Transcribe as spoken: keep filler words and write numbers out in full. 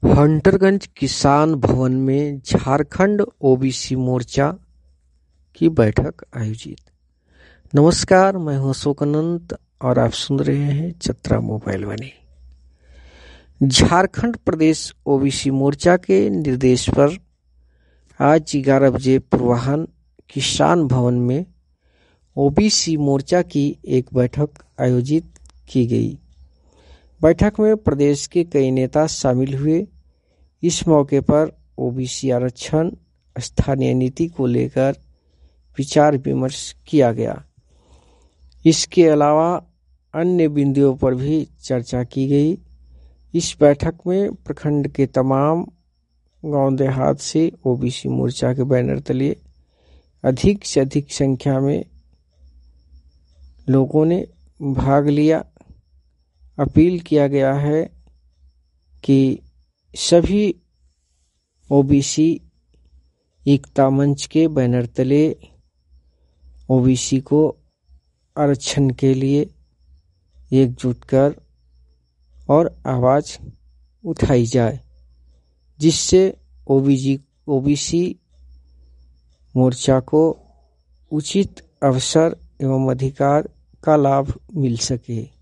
हंटरगंज किसान भवन में झारखंड ओबीसी मोर्चा की बैठक आयोजित। नमस्कार, मैं हूं अशोक अनंत और आप सुन रहे हैं चतरा मोबाइल वाणी। झारखंड प्रदेश ओबीसी मोर्चा के निर्देश पर आज ग्यारह बजे पूर्वाह्न किसान भवन में ओबीसी मोर्चा की एक बैठक आयोजित की गई। बैठक में प्रदेश के कई नेता शामिल हुए। इस मौके पर ओबीसी आरक्षण स्थानीय नीति को लेकर विचार विमर्श किया गया। इसके अलावा अन्य बिंदुओं पर भी चर्चा की गई। इस बैठक में प्रखंड के तमाम गांव देहात से ओबीसी मोर्चा के बैनर तले अधिक से अधिक संख्या में लोगों ने भाग लिया। अपील किया गया है कि सभी ओबीसी एकता मंच के बैनर तले ओबीसी को आरक्षण के लिए एकजुट कर और आवाज उठाई जाए, जिससे ओबीसी ओबीसी मोर्चा को उचित अवसर एवं अधिकार का लाभ मिल सके।